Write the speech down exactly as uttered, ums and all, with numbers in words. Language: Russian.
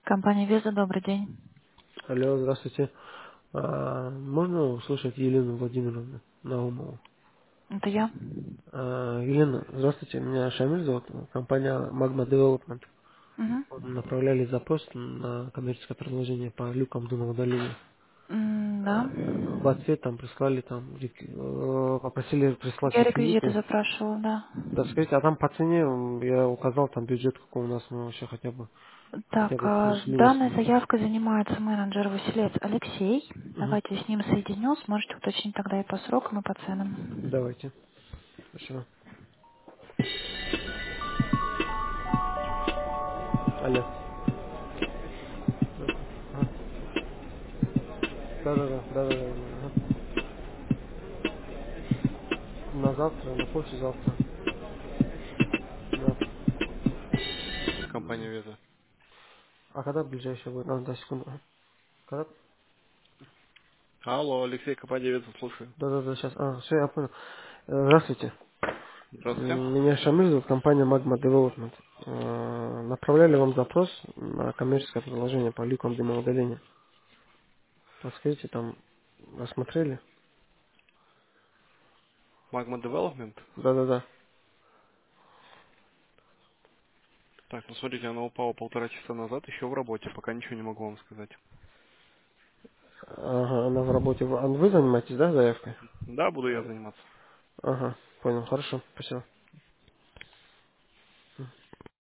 Компания Виза, добрый день. Алло, здравствуйте. А, можно услышать Елену Владимировну Наумову? Это я. А, Елена, здравствуйте, меня Шамиль зовут, компания Magma Development. Мгм. Направляли запрос на коммерческое предложение по люкам дымоудаления. М, Да. А, В ответ там прислали, там, рек- э, попросили прислать Я реквизиты реквизиты. запрашивала, да. Да, скажите, а там по цене м, я указал там бюджет, какой у нас, ну, вообще хотя бы, хотя Так, бы а, плюс-минус. данной заявкой занимается менеджер Василец Алексей. Мгм. Давайте с ним соединю, сможете уточнить тогда и по срокам, и по ценам. Давайте. Спасибо. Алло. Ага. Да-да-да, да-да-да. Ага. На завтра, на послезавтра. Да. Компания Веза. А когда ближайший будет? А, да, секунду. Ага. Когда? Алло, Алексей, компания Веза, слушаю. Да, да, да, сейчас. А, все, я понял. Э, Здравствуйте. Здравствуйте. М, Меня Шамиль зовут, компания Magma Development. Э, Направляли вам запрос на коммерческое предложение по люкам дымоудаления. Подскажите, там осмотрели? Magma Development. Да, да, да. Так, ну смотрите, она упала полтора часа назад, еще в работе, пока ничего не могу вам сказать. Ага, она в работе. Вы а вы занимаетесь, да, заявкой? Да, буду я заниматься. Ага, понял, хорошо, спасибо.